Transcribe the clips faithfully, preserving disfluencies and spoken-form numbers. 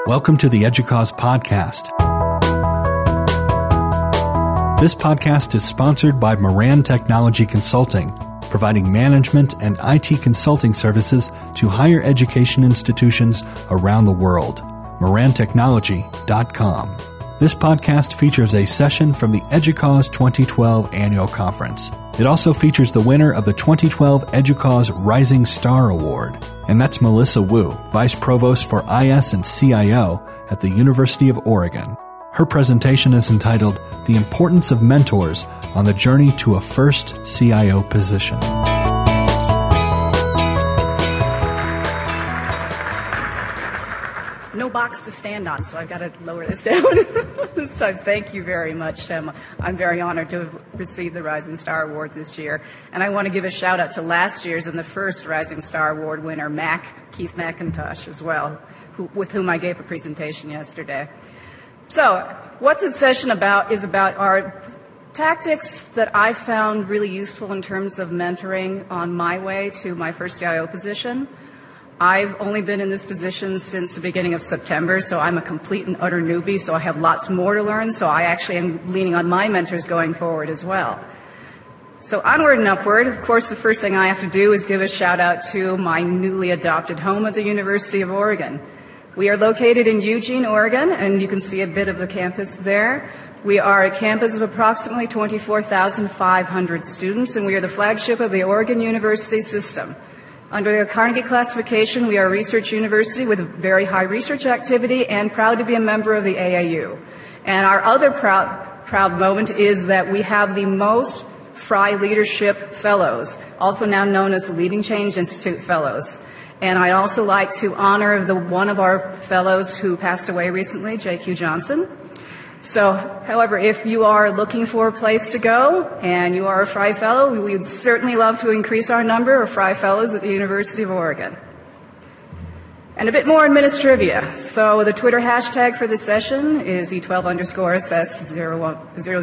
Welcome to the EDUCAUSE podcast. This podcast is sponsored by Moran Technology Consulting, providing management and I T consulting services to higher education institutions around the world. moran technology dot com. This podcast features a session from the EDUCAUSE twenty twelve Annual Conference. It also features the winner of the twenty twelve EDUCAUSE Rising Star Award, and that's Melissa Wu, Vice Provost for I S and C I O at the University of Oregon. Her presentation is entitled The Importance of Mentors on the Journey to a First C I O Position. No box to stand on, so I've got to lower this down. So thank you very much. Um, I'm very honored to have received the Rising Star Award this year. And I want to give a shout out to last year's and the first Rising Star Award winner, Mac, Keith McIntosh, as well, who, with whom I gave a presentation yesterday. So what this session about is about are tactics that I found really useful in terms of mentoring on my way to my first C I O position. I've only been in this position since the beginning of September, so I'm a complete and utter newbie, so I have lots more to learn, so I actually am leaning on my mentors going forward as well. So onward and upward, of course, the first thing I have to do is give a shout out to my newly adopted home at the University of Oregon. We are located in Eugene, Oregon, and you can see a bit of the campus there. We are a campus of approximately twenty-four thousand five hundred students, and we are the flagship of the Oregon University system. Under the Carnegie classification, we are a research university with very high research activity and proud to be a member of the A A U. And our other proud, proud moment is that we have the most Frye Leadership Fellows, also now known as the Leading Change Institute Fellows. And I'd also like to honor the one of our fellows who passed away recently, J Q Johnson. So, however, if you are looking for a place to go and you are a Frye Fellow, we would certainly love to increase our number of Frye Fellows at the University of Oregon. And a bit more administrivia. So the Twitter hashtag for this session is E twelve underscore S S zero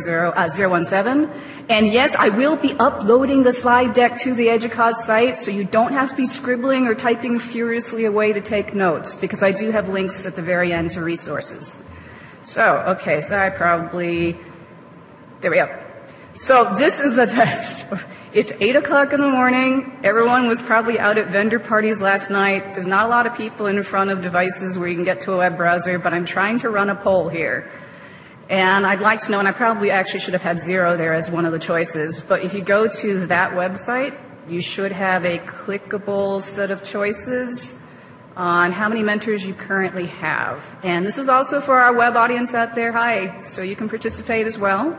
one seven. And yes, I will be uploading the slide deck to the EDUCAUSE site, so you don't have to be scribbling or typing furiously away to take notes, because I do have links at the very end to resources. So, okay, so I probably, there we go. So this is a test. It's eight o'clock in the morning. Everyone was probably out at vendor parties last night. There's not a lot of people in front of devices where you can get to a web browser, but I'm trying to run a poll here. And I'd like to know, and I probably actually should have had zero there as one of the choices, but if you go to that website, you should have a clickable set of choices on how many mentors you currently have. And this is also for our web audience out there. Hi, so you can participate as well.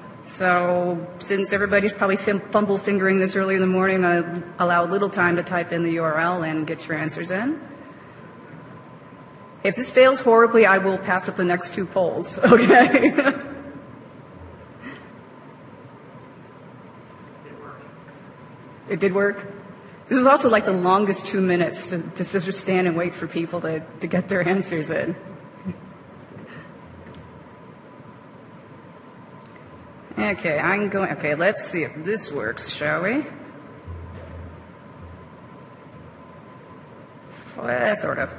So since everybody's probably fumble fingering this early in the morning, I'll allow a little time to type in the U R L and get your answers in. If this fails horribly, I will pass up the next two polls, okay? It did work? This is also like the longest two minutes to, to just stand and wait for people to, to get their answers in. Okay, I'm going, okay, let's see if this works, shall we? Well, sort of.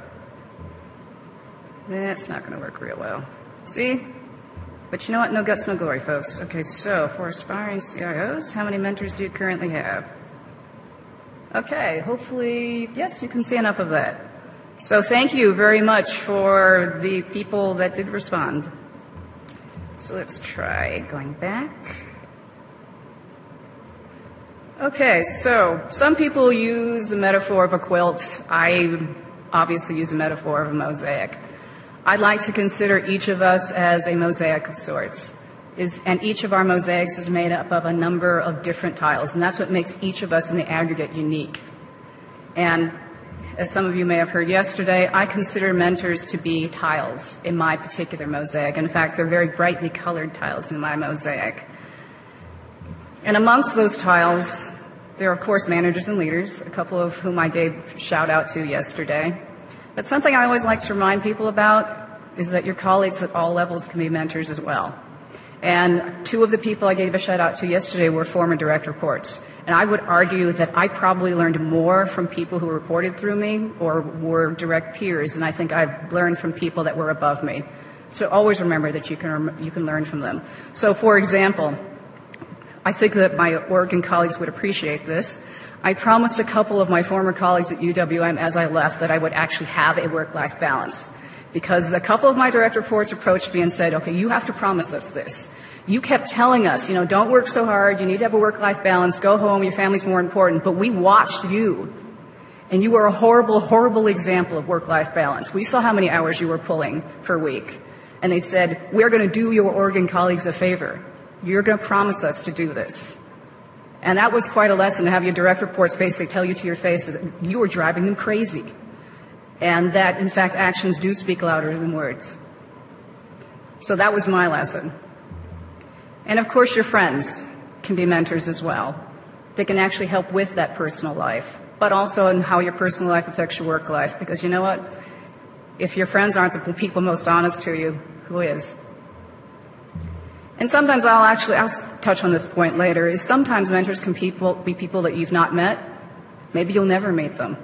That's not going to work real well. See? But you know what? No guts, no glory, folks. Okay, so for aspiring C I Os, how many mentors do you currently have? Okay, hopefully, yes, you can see enough of that. So thank you very much for the people that did respond. So let's try going back. Okay, so some people use the metaphor of a quilt. I obviously use the metaphor of a mosaic. I'd like to consider each of us as a mosaic of sorts. Is, and each of our mosaics is made up of a number of different tiles, and that's what makes each of us in the aggregate unique. And as some of you may have heard yesterday, I consider mentors to be tiles in my particular mosaic. In fact, they're very brightly colored tiles in my mosaic. And amongst those tiles, there are, of course, managers and leaders, a couple of whom I gave a shout out to yesterday. But something I always like to remind people about is that your colleagues at all levels can be mentors as well. And two of the people I gave a shout out to yesterday were former direct reports. And I would argue that I probably learned more from people who reported through me or were direct peers than I think I've learned from people that were above me. So always remember that you can, you can learn from them. So, for example, I think that my Oregon colleagues would appreciate this. I promised a couple of my former colleagues at U W M as I left that I would actually have a work-life balance. Because a couple of my direct reports approached me and said, okay, you have to promise us this. You kept telling us, you know, don't work so hard, you need to have a work-life balance, go home, your family's more important, but we watched you. And you were a horrible, horrible example of work-life balance. We saw how many hours you were pulling per week. And they said, we're going to do your Oregon colleagues a favor. You're going to promise us to do this. And that was quite a lesson to have your direct reports basically tell you to your face that you were driving them crazy. And that, in fact, actions do speak louder than words. So that was my lesson. And, of course, your friends can be mentors as well. They can actually help with that personal life, but also in how your personal life affects your work life. Because you know what? If your friends aren't the people most honest to you, who is? And sometimes I'll actually, I'll touch on this point later, is sometimes mentors can people, be people that you've not met. Maybe you'll never meet them.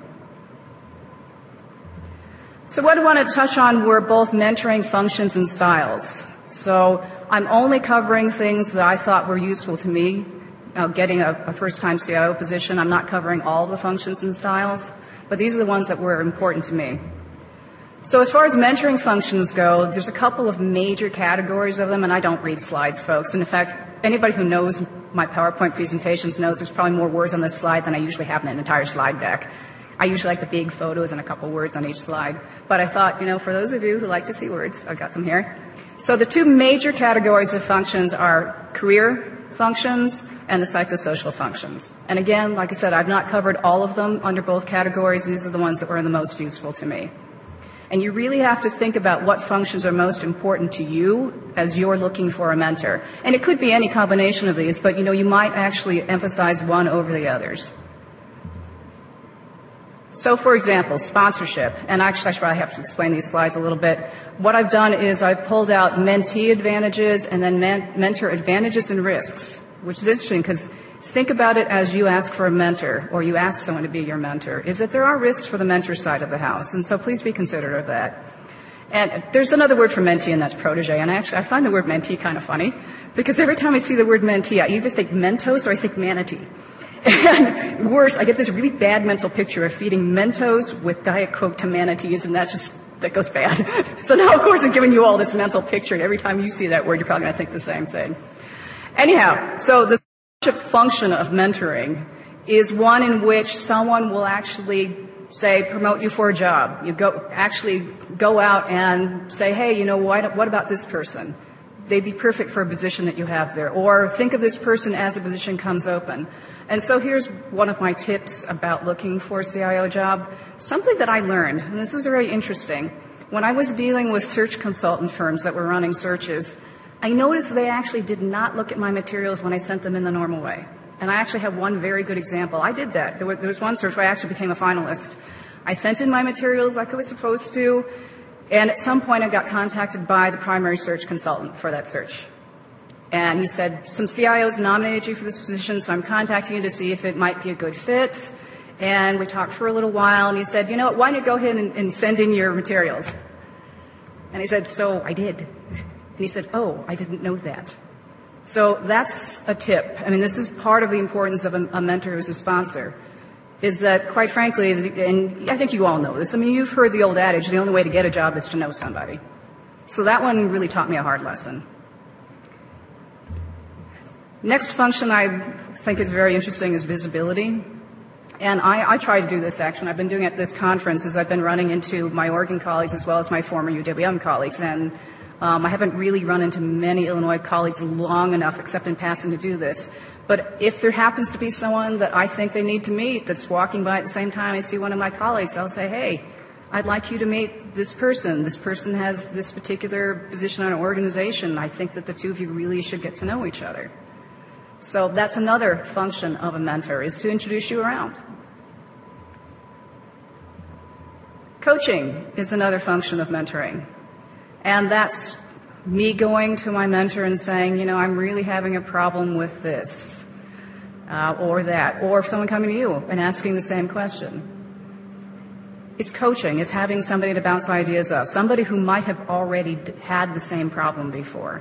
So what I wanted to touch on were both mentoring functions and styles. So I'm only covering things that I thought were useful to me, uh, getting a, a first-time C I O position. I'm not covering all the functions and styles, but these are the ones that were important to me. So as far as mentoring functions go, there's a couple of major categories of them, and I don't read slides, folks. And in fact, anybody who knows my PowerPoint presentations knows there's probably more words on this slide than I usually have in an entire slide deck. I usually like the big photos and a couple words on each slide. But I thought, you know, for those of you who like to see words, I've got them here. So the two major categories of functions are career functions and the psychosocial functions. And again, like I said, I've not covered all of them under both categories. These are the ones that were the most useful to me. And you really have to think about what functions are most important to you as you're looking for a mentor. And it could be any combination of these, but you know, you might actually emphasize one over the others. So, for example, sponsorship, and actually I should probably have to explain these slides a little bit. What I've done is I've pulled out mentee advantages and then men- mentor advantages and risks, which is interesting because think about it as you ask for a mentor or you ask someone to be your mentor, is that there are risks for the mentor side of the house, and so please be considerate of that. And there's another word for mentee, and that's protege, and actually I find the word mentee kind of funny because every time I see the word mentee, I either think Mentos or I think manatee. And worse, I get this really bad mental picture of feeding Mentos with Diet Coke to manatees, and that just, that goes bad. So now, of course, I'm giving you all this mental picture, and every time you see that word, you're probably going to think the same thing. Anyhow, so the function of mentoring is one in which someone will actually, say, promote you for a job. You go, actually go out and say, hey, you know, what, what about this person? They'd be perfect for a position that you have there. Or think of this person as a position comes open. And so here's one of my tips about looking for a C I O job. Something that I learned, and this is very interesting. When I was dealing with search consultant firms that were running searches, I noticed they actually did not look at my materials when I sent them in the normal way. And I actually have one very good example. I did that. There was one search where I actually became a finalist. I sent in my materials like I was supposed to, and at some point I got contacted by the primary search consultant for that search. And he said, some C I Os nominated you for this position, so I'm contacting you to see if it might be a good fit. And we talked for a little while, and he said, you know what, why don't you go ahead and, and send in your materials? And he said, so I did. And he said, oh, I didn't know that. So that's a tip. I mean, this is part of the importance of a, a mentor who's a sponsor, is that, quite frankly, and I think you all know this, I mean, you've heard the old adage, the only way to get a job is to know somebody. So that one really taught me a hard lesson. Next function I think is very interesting is visibility. And I, I try to do this, actually. I've been doing it at this conference as I've been running into my Oregon colleagues as well as my former U W M colleagues. And um, I haven't really run into many Illinois colleagues long enough, except in passing, to do this. But if there happens to be someone that I think they need to meet that's walking by at the same time I see one of my colleagues, I'll say, hey, I'd like you to meet this person. This person has this particular position on an organization. I think that the two of you really should get to know each other. So that's another function of a mentor, is to introduce you around. Coaching is another function of mentoring. And that's me going to my mentor and saying, you know, I'm really having a problem with this. uh, or that, or someone coming to you and asking the same question. It's coaching. It's having somebody to bounce ideas off, somebody who might have already d- had the same problem before.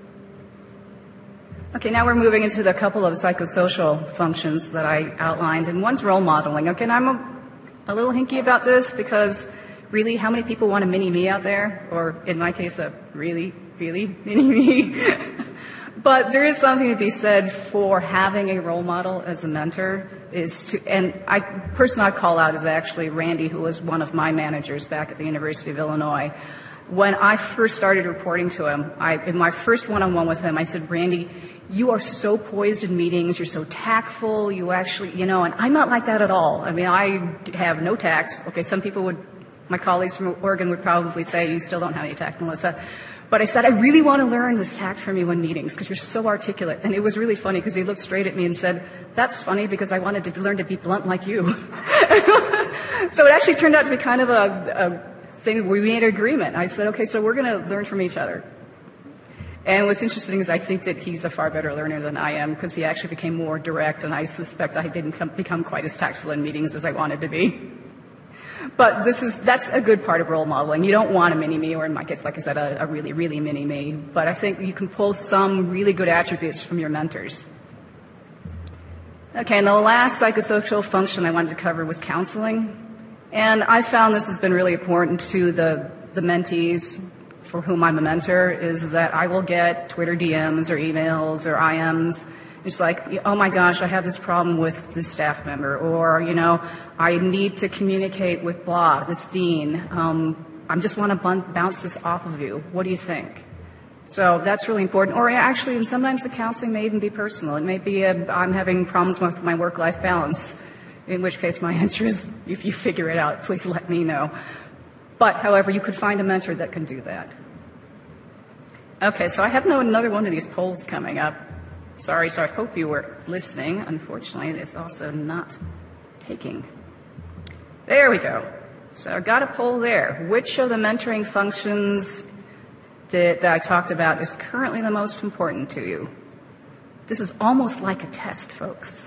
Okay, now we're moving into the couple of psychosocial functions that I outlined, and one's role modeling. Okay, and I'm a, a little hinky about this because really, how many people want a mini-me out there? Or in my case, a really, really mini-me? But there is something to be said for having a role model as a mentor. Is to, and I, person I call out is actually Randy, who was one of my managers back at the University of Illinois. When I first started reporting to him, I, in my first one-on-one with him, I said, Randy, you are so poised in meetings, you're so tactful, you actually, you know, and I'm not like that at all. I mean, I have no tact. Okay, some people would, my colleagues from Oregon would probably say, you still don't have any tact, Melissa. But I said, I really want to learn this tact from you in meetings because you're so articulate. And it was really funny because he looked straight at me and said, that's funny because I wanted to learn to be blunt like you. So it actually turned out to be kind of a, a thing. We made an agreement. I said, okay, so we're going to learn from each other. And what's interesting is I think that he's a far better learner than I am because he actually became more direct, and I suspect I didn't come, become quite as tactful in meetings as I wanted to be. But this is that's a good part of role modeling. You don't want a mini-me, or in my case, like I said, a, a really, really mini-me. But I think you can pull some really good attributes from your mentors. Okay, and the last psychosocial function I wanted to cover was counseling. And I found this has been really important to the, the mentees for whom I'm a mentor, is that I will get Twitter D Ms or emails or I Ms. It's like, oh my gosh, I have this problem with this staff member, or, you know, I need to communicate with blah, this dean. Um, I just want to bun- bounce this off of you. What do you think? So that's really important. Or actually, and sometimes the counseling may even be personal. It may be a, I'm having problems with my work-life balance, in which case my answer is, if you figure it out, please let me know. But, however, you could find a mentor that can do that. Okay, so I have no, another one of these polls coming up. Sorry, so I hope you were listening. Unfortunately, it's also not taking. There we go. So I got a poll there. Which of the mentoring functions that, that I talked about is currently the most important to you? This is almost like a test, folks.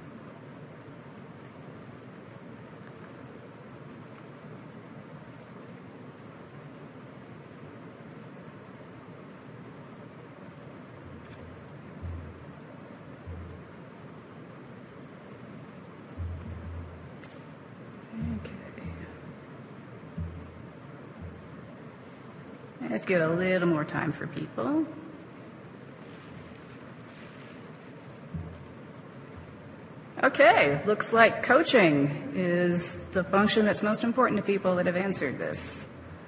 Let's get a little more time for people. Okay, looks like coaching is the function that's most important to people that have answered this.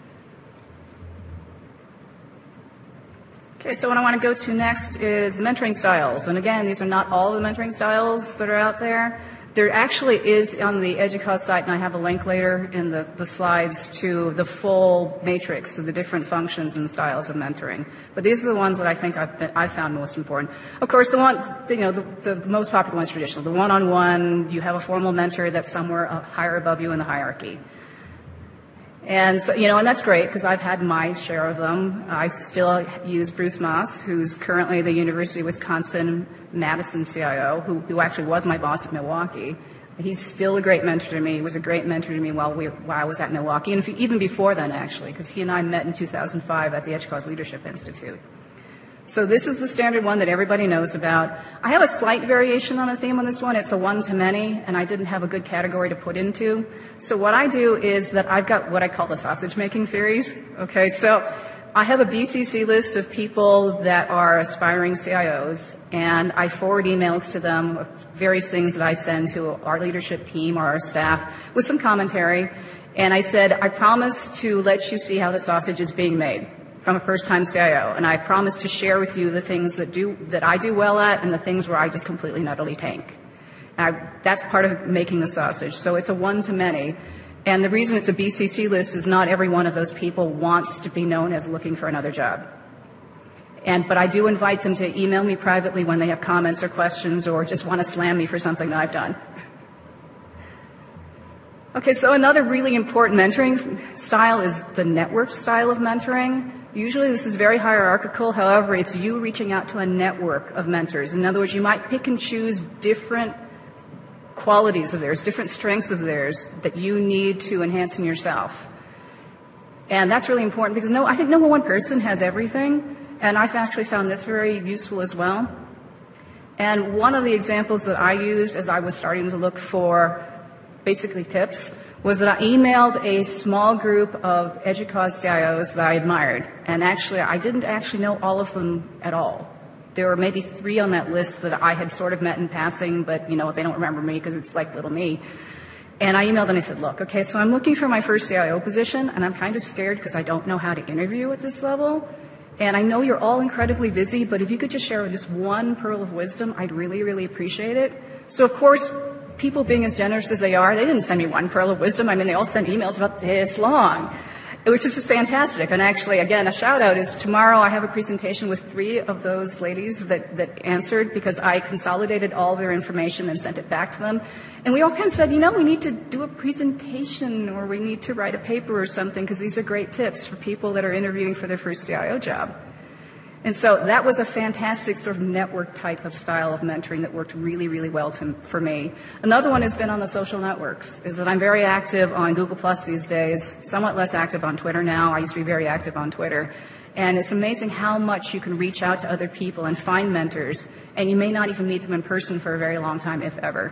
Okay, so what I want to go to next is mentoring styles. And again, these are not all the mentoring styles that are out there. There actually is on the EDUCAUSE site, and I have a link later in the, the slides, to the full matrix of the different functions and styles of mentoring. But these are the ones that I think I've, been, I've found most important. Of course, the one, you know, the, the most popular one is traditional. The one-on-one, you have a formal mentor that's somewhere higher above you in the hierarchy. And, so, you know, and that's great because I've had my share of them. I still use Bruce Moss, who's currently the University of Wisconsin-Madison C I O, who, who actually was my boss at Milwaukee. He's still a great mentor to me. He was a great mentor to me while, we, while I was at Milwaukee, and even before then, actually, because he and I met in two thousand five at the EDUCAUSE Leadership Institute. So this is the standard one that everybody knows about. I have a slight variation on a theme on this one. It's a one-to-many, and I didn't have a good category to put into. So what I do is that I've got what I call the sausage-making series. Okay, so I have a B C C list of people that are aspiring C I Os, and I forward emails to them of various things that I send to our leadership team or our staff with some commentary. And I said, I promise to let you see how the sausage is being made from a first-time C I O, and I promise to share with you the things that do that I do well at and the things where I just completely and utterly tank. I, that's part of making the sausage. So it's a one-to-many, and the reason it's a B C C list is not every one of those people wants to be known as looking for another job. And but I do invite them to email me privately when they have comments or questions or just want to slam me for something that I've done. Okay, so another really important mentoring style is the network style of mentoring. Usually this is very hierarchical. However, it's you reaching out to a network of mentors. In other words, you might pick and choose different qualities of theirs, different strengths of theirs that you need to enhance in yourself. And that's really important because no, I think no one person has everything. And I've actually found this very useful as well. And one of the examples that I used as I was starting to look for basically tips was that I emailed a small group of EDUCAUSE C I Os that I admired. And actually, I didn't actually know all of them at all. There were maybe three on that list that I had sort of met in passing, but, you know, they don't remember me because it's like little me. And I emailed and I said, look, okay, so I'm looking for my first C I O position, and I'm kind of scared because I don't know how to interview at this level. And I know you're all incredibly busy, but if you could just share just one pearl of wisdom, I'd really, really appreciate it. So, of course, people being as generous as they are, they didn't send me one pearl of wisdom. I mean, they all sent emails about this long, which is just fantastic. And actually, again, a shout out is tomorrow I have a presentation with three of those ladies that, that answered because I consolidated all their information and sent it back to them. And we all kind of said, you know, we need to do a presentation or we need to write a paper or something because these are great tips for people that are interviewing for their first C I O job. And so that was a fantastic sort of network type of style of mentoring that worked really, really well to, for me. Another one has been on the social networks, is that I'm very active on Google Plus these days, somewhat less active on Twitter now. I used to be very active on Twitter. And it's amazing how much you can reach out to other people and find mentors, and you may not even meet them in person for a very long time, if ever.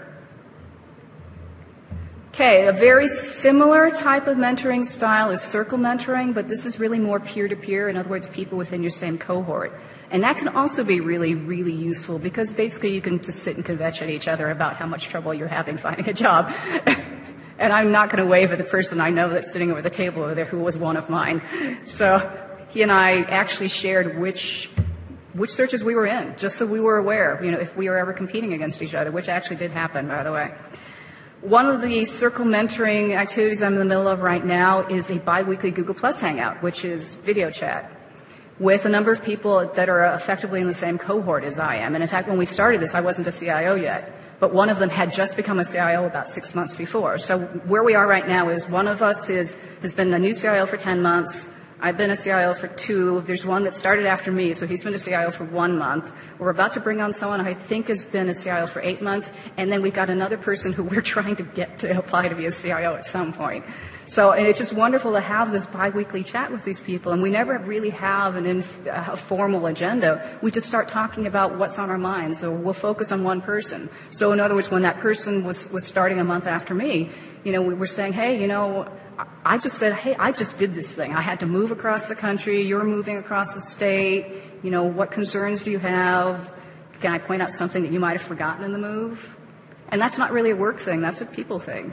Okay, a very similar type of mentoring style is circle mentoring, but this is really more peer-to-peer, in other words, people within your same cohort. And that can also be really, really useful because basically you can just sit and kvetch at each other about how much trouble you're having finding a job. And I'm not going to wave at the person I know that's sitting over the table over there who was one of mine. So he and I actually shared which which searches we were in, just so we were aware, you know, if we were ever competing against each other, which actually did happen, by the way. One of the circle mentoring activities I'm in the middle of right now is a biweekly Google Plus Hangout, which is video chat, with a number of people that are effectively in the same cohort as I am. And in fact, when we started this, I wasn't a C I O yet, but one of them had just become a C I O about six months before. So where we are right now is one of us is, has been a new C I O for ten months. I've been a C I O for two. There's one that started after me, so he's been a C I O for one month. We're about to bring on someone who I think has been a C I O for eight months, and then we've got another person who we're trying to get to apply to be a C I O at some point. So and it's just wonderful to have this biweekly chat with these people, and we never really have an inf- a formal agenda. We just start talking about what's on our minds, so we'll focus on one person. So in other words, when that person was, was starting a month after me, you know, we were saying, hey, you know, I just said, hey, I just did this thing. I had to move across the country. You're moving across the state. You know, what concerns do you have? Can I point out something that you might have forgotten in the move? And that's not really a work thing. That's a people thing.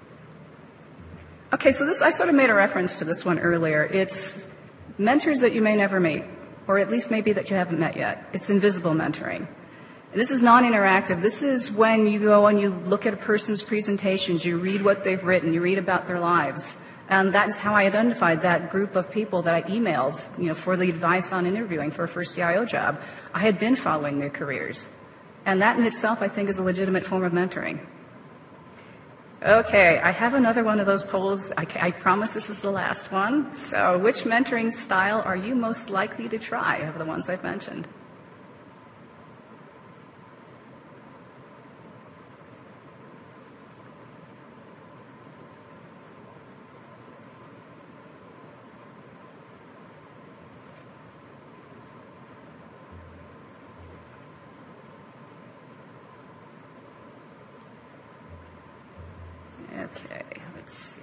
Okay, so this, I sort of made a reference to this one earlier. It's mentors that you may never meet, or at least maybe that you haven't met yet. It's invisible mentoring. This is non-interactive. This is when you go and you look at a person's presentations, you read what they've written, you read about their lives. And that is how I identified that group of people that I emailed, you know, for the advice on interviewing for a first C I O job. I had been following their careers. And that in itself, I think, is a legitimate form of mentoring. Okay, I have another one of those polls. I, I promise this is the last one. So which mentoring style are you most likely to try of the ones I've mentioned? Okay, let's see.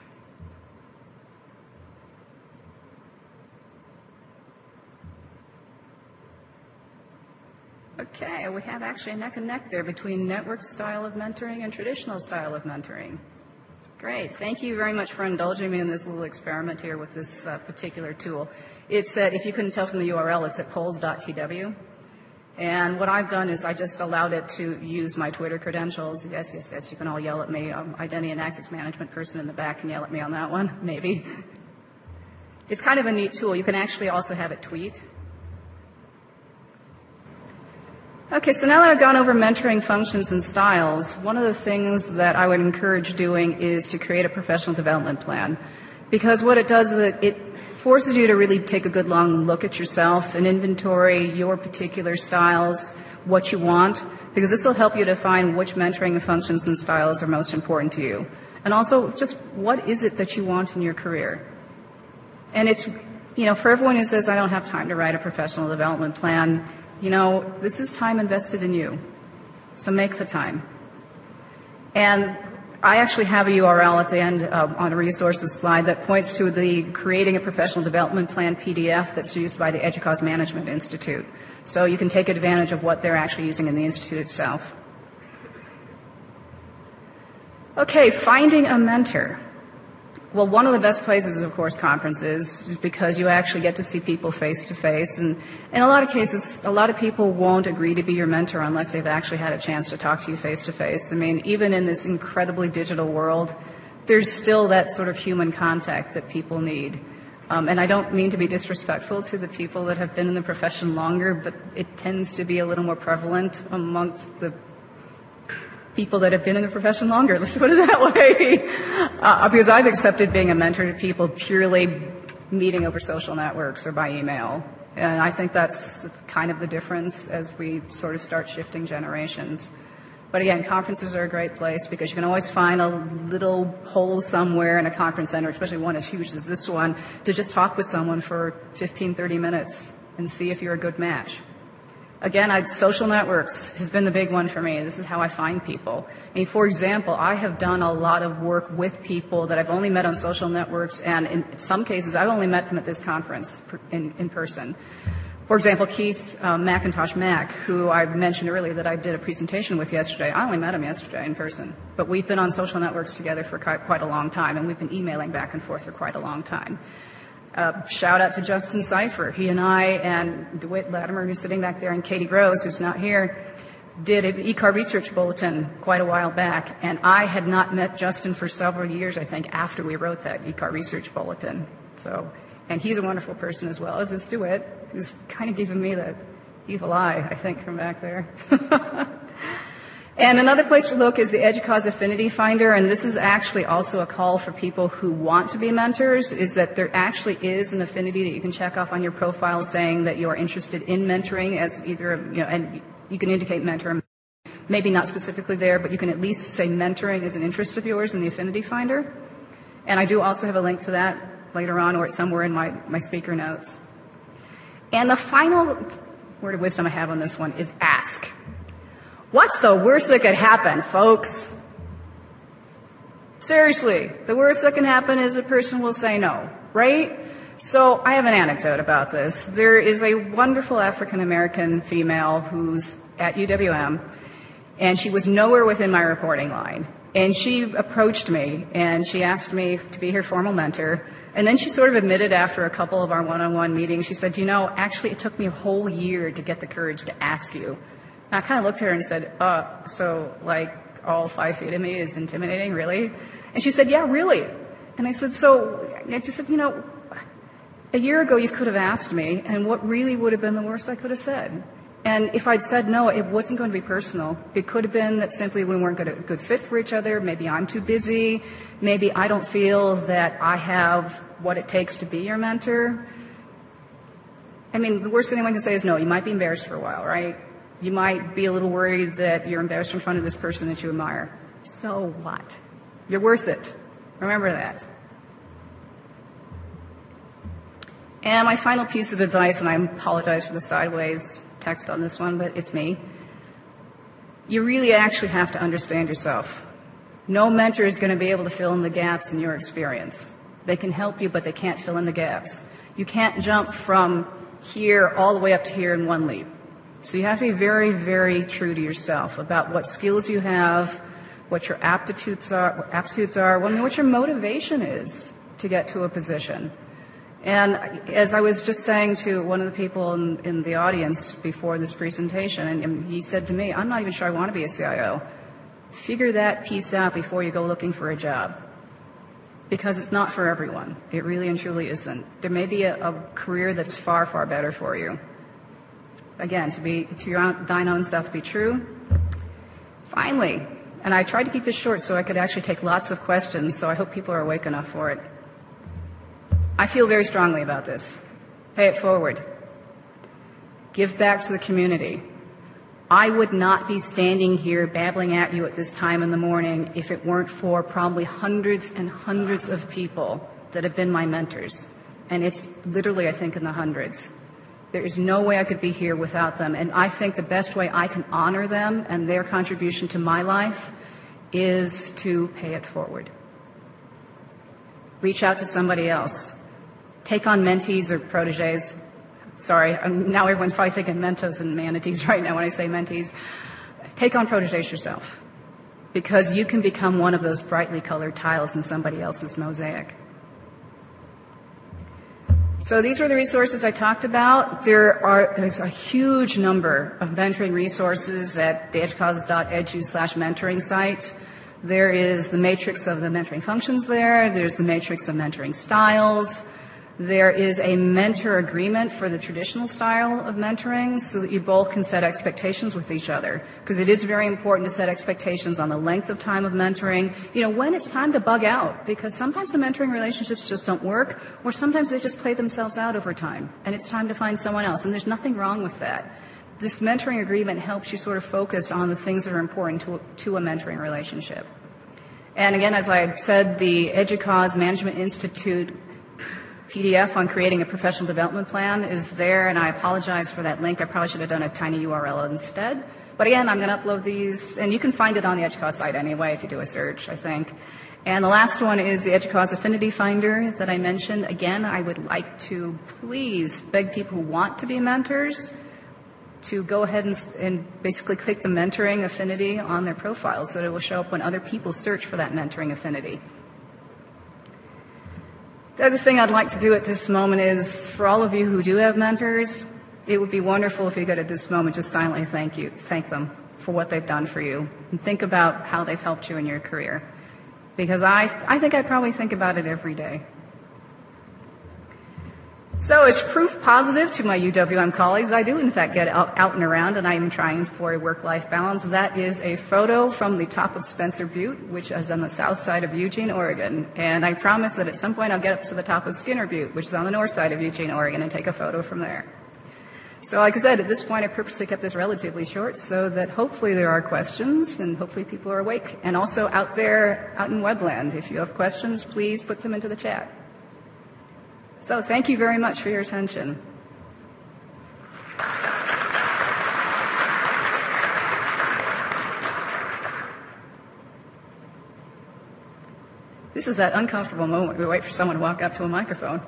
Okay, we have actually a neck and neck there between network style of mentoring and traditional style of mentoring. Great. Thank you very much for indulging me in this little experiment here with this uh, particular tool. It's, uh, if you couldn't tell from the U R L, it's at polls dot t w. And what I've done is I just allowed it to use my Twitter credentials. Yes, yes, yes, you can all yell at me. Um, identity and access management person in the back can yell at me on that one, maybe. It's kind of a neat tool. You can actually also have it tweet. Okay, so now that I've gone over mentoring functions and styles, one of the things that I would encourage doing is to create a professional development plan. Because what it does is it, it forces you to really take a good long look at yourself and inventory your particular styles, what you want, because this will help you define which mentoring and functions and styles are most important to you. And also, just what is it that you want in your career? And it's, you know, for everyone who says, I don't have time to write a professional development plan, you know, this is time invested in you. So make the time. And I actually have a U R L at the end uh, on a resources slide that points to the Creating a Professional Development Plan P D F that's used by the EDUCAUSE Management Institute. So you can take advantage of what they're actually using in the Institute itself. Okay, finding a mentor. Well, one of the best places is, of course, conferences, just because you actually get to see people face to face. And in a lot of cases, a lot of people won't agree to be your mentor unless they've actually had a chance to talk to you face to face. I mean, even in this incredibly digital world, there's still that sort of human contact that people need. Um, and I don't mean to be disrespectful to the people that have been in the profession longer, but it tends to be a little more prevalent amongst the people that have been in the profession longer, let's put it that way. Uh, because I've accepted being a mentor to people purely meeting over social networks or by email. And I think that's kind of the difference as we sort of start shifting generations. But again, conferences are a great place because you can always find a little hole somewhere in a conference center, especially one as huge as this one, to just talk with someone for fifteen, thirty minutes and see if you're a good match. Again, I, social networks has been the big one for me. This is how I find people. I mean, for example, I have done a lot of work with people that I've only met on social networks, and in some cases, I've only met them at this conference in, in person. For example, Keith uh, McIntosh Mac, who I mentioned earlier that I did a presentation with yesterday, I only met him yesterday in person. But we've been on social networks together for quite a long time, and we've been emailing back and forth for quite a long time. Uh, shout out to Justin Cipher. He and I and DeWitt Latimer, who's sitting back there, and Katie Groves, who's not here, did an E C A R research bulletin quite a while back. And I had not met Justin for several years, I think, after we wrote that E C A R research bulletin. So, and he's a wonderful person as well, as is DeWitt, who's kind of giving me the evil eye, I think, from back there. And another place to look is the EDUCAUSE Affinity Finder, and this is actually also a call for people who want to be mentors, is that there actually is an affinity that you can check off on your profile saying that you are interested in mentoring as either, you know, and you can indicate mentor, maybe not specifically there, but you can at least say mentoring is an interest of yours in the Affinity Finder. And I do also have a link to that later on or somewhere in my, my speaker notes. And the final word of wisdom I have on this one is ask. What's the worst that could happen, folks? Seriously, the worst that can happen is a person will say no, right? So I have an anecdote about this. There is a wonderful African-American female who's at U W M, and she was nowhere within my reporting line. And she approached me, and she asked me to be her formal mentor. And then she sort of admitted after a couple of our one-on-one meetings, she said, you know, actually it took me a whole year to get the courage to ask you. And I kind of looked at her and said, uh, so like all five feet of me is intimidating, really? And she said, yeah, really. And I said, so, I just said, you know, a year ago you could have asked me, and what really would have been the worst I could have said? And if I'd said no, it wasn't going to be personal. It could have been that simply we weren't a good fit for each other. Maybe I'm too busy. Maybe I don't feel that I have what it takes to be your mentor. I mean, the worst anyone can say is no. You might be embarrassed for a while, right? You might be a little worried that you're embarrassed in front of this person that you admire. So what? You're worth it. Remember that. And my final piece of advice, and I apologize for the sideways text on this one, but it's me. You really actually have to understand yourself. No mentor is going to be able to fill in the gaps in your experience. They can help you, but they can't fill in the gaps. You can't jump from here all the way up to here in one leap. So you have to be very, very true to yourself about what skills you have, what your aptitudes are, what aptitudes are, what your motivation is to get to a position. And as I was just saying to one of the people in, in the audience before this presentation, and, and he said to me, I'm not even sure I want to be a C I O. Figure that piece out before you go looking for a job. Because it's not for everyone. It really and truly isn't. There may be a, a career that's far, far better for you. again, to be to your own, thine own self be true. Finally, and I tried to keep this short so I could actually take lots of questions, so I hope people are awake enough for it. I feel very strongly about this. Pay it forward. Give back to the community. I would not be standing here babbling at you at this time in the morning if it weren't for probably hundreds and hundreds of people that have been my mentors. And it's literally, I think, in the hundreds. There is no way I could be here without them. And I think the best way I can honor them and their contribution to my life is to pay it forward. Reach out to somebody else. Take on mentees or proteges. Sorry, now everyone's probably thinking mentos and manatees right now when I say mentees. Take on proteges yourself, because you can become one of those brightly colored tiles in somebody else's mosaic. So these were the resources I talked about. There are there's a huge number of mentoring resources at the edgecause dot edu slash mentoring site. There is the matrix of the mentoring functions there. There's the matrix of mentoring styles. There is a mentor agreement for the traditional style of mentoring so that you both can set expectations with each other. Because it is very important to set expectations on the length of time of mentoring, you know, when it's time to bug out. Because sometimes the mentoring relationships just don't work, or sometimes they just play themselves out over time, and it's time to find someone else. And there's nothing wrong with that. This mentoring agreement helps you sort of focus on the things that are important to, to a mentoring relationship. And again, as I said, the EDUCAUSE Management Institute P D F on creating a professional development plan is there, and I apologize for that link. I probably should have done a tiny U R L instead. But again, I'm going to upload these, and you can find it on the EDUCAUSE site anyway if you do a search, I think. And the last one is the EDUCAUSE Affinity Finder that I mentioned. Again, I would like to please beg people who want to be mentors to go ahead and, and basically click the mentoring affinity on their profile so that it will show up when other people search for that mentoring affinity. The other thing I'd like to do at this moment is, for all of you who do have mentors, it would be wonderful if you could at this moment just silently thank you, thank them for what they've done for you, and think about how they've helped you in your career. Because I, I think I probably think about it every day. So as proof positive to my U W M colleagues, I do in fact get out, out and around, and I am trying for a work-life balance. That is a photo from the top of Spencer Butte, which is on the south side of Eugene, Oregon. And I promise that at some point I'll get up to the top of Skinner Butte, which is on the north side of Eugene, Oregon, and take a photo from there. So like I said, at this point I purposely kept this relatively short so that hopefully there are questions and hopefully people are awake. And also out there, out in Webland, if you have questions, please put them into the chat. So thank you very much for your attention. This is that uncomfortable moment we wait for someone to walk up to a microphone.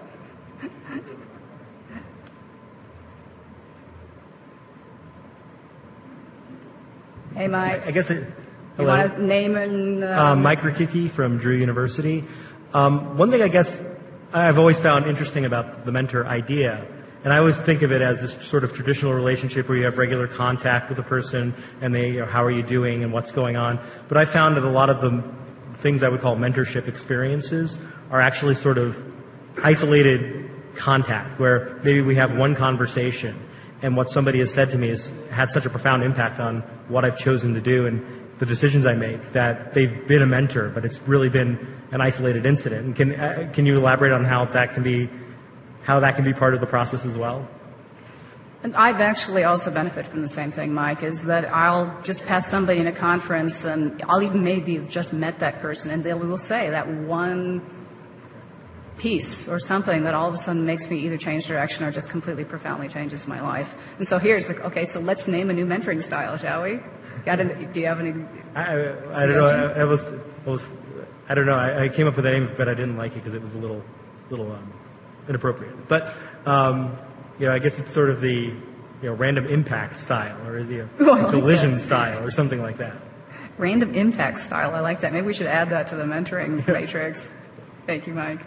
Hey, Mike. I guess it, you want to name and... Uh, um, Mike Rikicki from Drew University. Um, one thing I guess I've always found interesting about the mentor idea, and I always think of it as this sort of traditional relationship where you have regular contact with a person and they, you know, how are you doing and what's going on. But I found that a lot of the things I would call mentorship experiences are actually sort of isolated contact, where maybe we have one conversation and what somebody has said to me has had such a profound impact on what I've chosen to do and the decisions I make, that they've been a mentor, but it's really been an isolated incident. And can uh, can you elaborate on how that can be how that can be part of the process as well? And I've actually also benefited from the same thing, Mike, is that I'll just pass somebody in a conference and I'll even maybe have just met that person and they will say that one piece or something that all of a sudden makes me either change direction or just completely profoundly changes my life. And so here's the, okay, so let's name a new mentoring style, shall we? Got any, do you have any I, I don't know. I, I was, I was, I don't know. I, I came up with that name, but I didn't like it because it was a little, little um, inappropriate. But um, you know, I guess it's sort of the you know random impact style, or the oh, like collision that. style, or something like that. Random impact style. I like that. Maybe we should add that to the mentoring matrix. Thank you, Mike.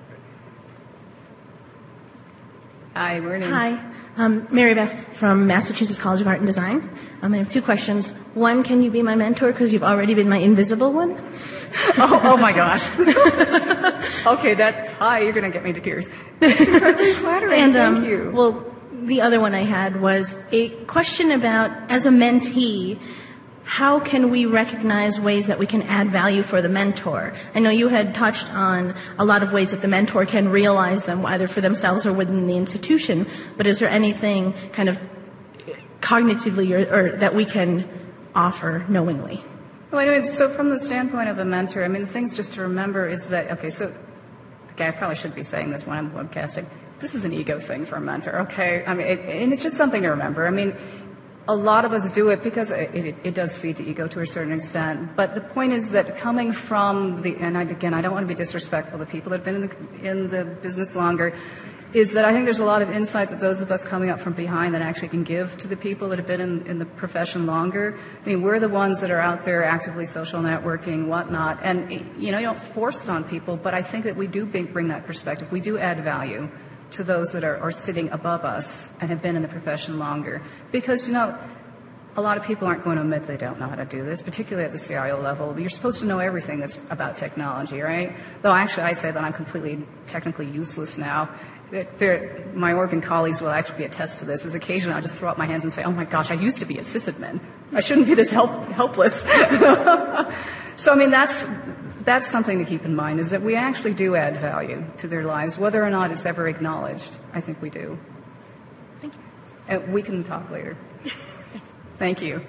Hi, morning. Hi. Um, Mary Beth from Massachusetts College of Art and Design. Um, I have two questions. One, can you be my mentor because you've already been my invisible one? oh, oh, my gosh. okay, that, hi, you're going to get me to tears. That's incredibly flattering. And, Thank um, you. Well, the other one I had was a question about, as a mentee, how can we recognize ways that we can add value for the mentor? I know you had touched on a lot of ways that the mentor can realize them, either for themselves or within the institution, but is there anything kind of cognitively or, or that we can offer knowingly? Well, anyway, so from the standpoint of a mentor, I mean, the things just to remember is that, okay, so, okay, I probably shouldn't be saying this when I'm webcasting. This is an ego thing for a mentor, okay? I mean, it, and it's just something to remember. I mean, a lot of us do it because it, it, it does feed the ego to a certain extent. But the point is that coming from the, and I, again, I don't want to be disrespectful to people that have been in the, in the business longer, is that I think there's a lot of insight that those of us coming up from behind that actually can give to the people that have been in, in the profession longer. I mean, we're the ones that are out there actively social networking, whatnot, and, you know, you don't force it on people, but I think that we do bring, bring that perspective. We do add value to those that are, are sitting above us and have been in the profession longer. Because, you know, a lot of people aren't going to admit they don't know how to do this, particularly at the C I O level. You're supposed to know everything that's about technology, right? Though actually I say that I'm completely technically useless now. They're, my Oregon colleagues will actually attest to this. Is occasionally I'll just throw up my hands and say, oh my gosh, I used to be a sysadmin. I shouldn't be this help, helpless. So, I mean, that's, that's something to keep in mind, is that we actually do add value to their lives, whether or not it's ever acknowledged. I think we do. Thank you. And we can talk later. Thank you.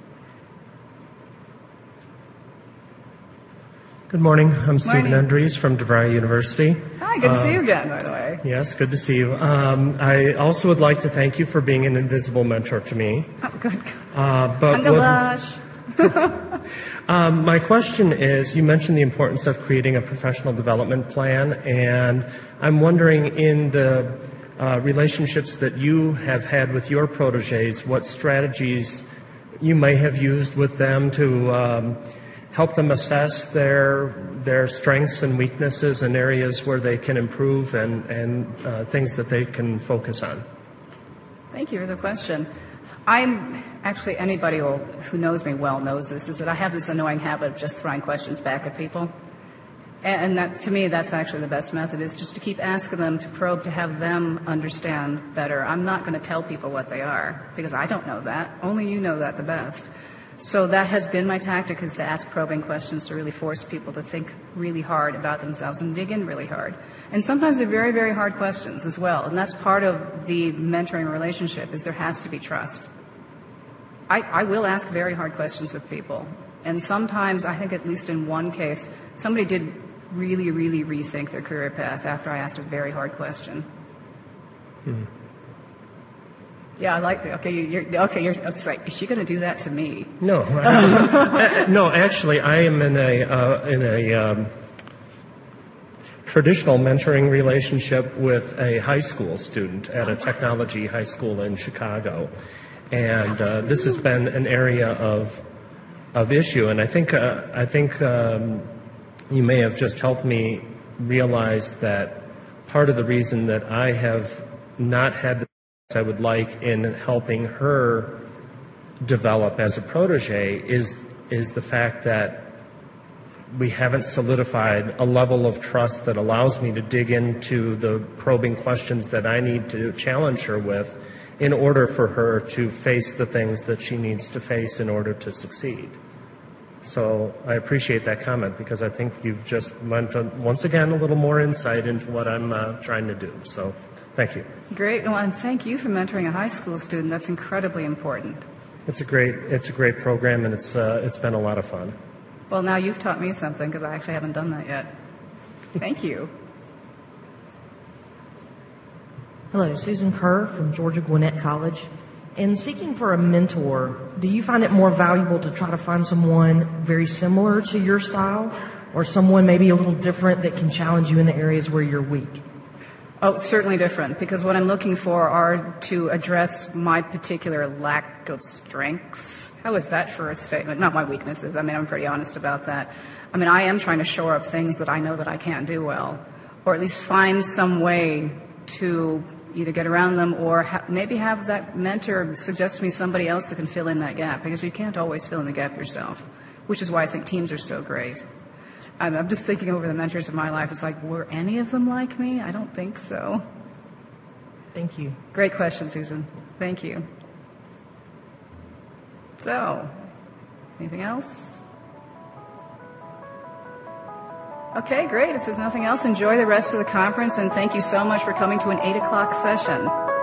Good morning. I'm Stephen Morning. Andres from DeVry University. Hi, good to Uh, see you again, by the way. Yes, good to see you. Um, I also would like to thank you for being an invisible mentor to me. Oh, good. Uh, but Angalash. um, my question is, you mentioned the importance of creating a professional development plan, and I'm wondering, in the uh, relationships that you have had with your protégés, what strategies you may have used with them to um, help them assess their their strengths and weaknesses and areas where they can improve, and, and uh, things that they can focus on. Thank you for the question. I'm actually, anybody who who knows me well knows this, is that I have this annoying habit of just throwing questions back at people. And that, to me, that's actually the best method, is just to keep asking them, to probe, to have them understand better. I'm not going to tell people what they are, because I don't know that. Only you know that the best. So that has been my tactic, is to ask probing questions, to really force people to think really hard about themselves and dig in really hard. And sometimes they're very, very hard questions as well. And that's part of the mentoring relationship, is there has to be trust. I, I will ask very hard questions of people. And sometimes, I think at least in one case, somebody did really, really rethink their career path after I asked a very hard question. Hmm. Yeah, I like. Okay, you're okay. You're it's like, is she going to do that to me? No, I, no. Actually, I am in a uh, in a um, traditional mentoring relationship with a high school student at a technology high school in Chicago, and uh, this has been an area of of issue. And I think uh, I think um, you may have just helped me realize that part of the reason that I have not had the I would like in helping her develop as a protege is is the fact that we haven't solidified a level of trust that allows me to dig into the probing questions that I need to challenge her with in order for her to face the things that she needs to face in order to succeed. So I appreciate that comment, because I think you've just lent, once again, a little more insight into what I'm uh, trying to do. So thank you. Great. Well, and thank you for mentoring a high school student. That's incredibly important. It's a great, it's a great program, and it's uh, it's been a lot of fun. Well, now you've taught me something, because I actually haven't done that yet. Thank you. Hello, Susan Kerr from Georgia Gwinnett College. In seeking for a mentor, do you find it more valuable to try to find someone very similar to your style, or someone maybe a little different that can challenge you in the areas where you're weak? Oh, it's certainly different, because what I'm looking for are to address my particular lack of strengths. How is that for a statement? Not my weaknesses. I mean, I'm pretty honest about that. I mean, I am trying to shore up things that I know that I can't do well, or at least find some way to either get around them, or ha- maybe have that mentor suggest to me somebody else that can fill in that gap, because you can't always fill in the gap yourself, which is why I think teams are so great. I'm, I'm just thinking over the mentors of my life. It's like, were any of them like me? I don't think so. Thank you. Great question, Susan. Thank you. So, anything else? Okay, great. If there's nothing else, enjoy the rest of the conference, and thank you so much for coming to an eight o'clock session.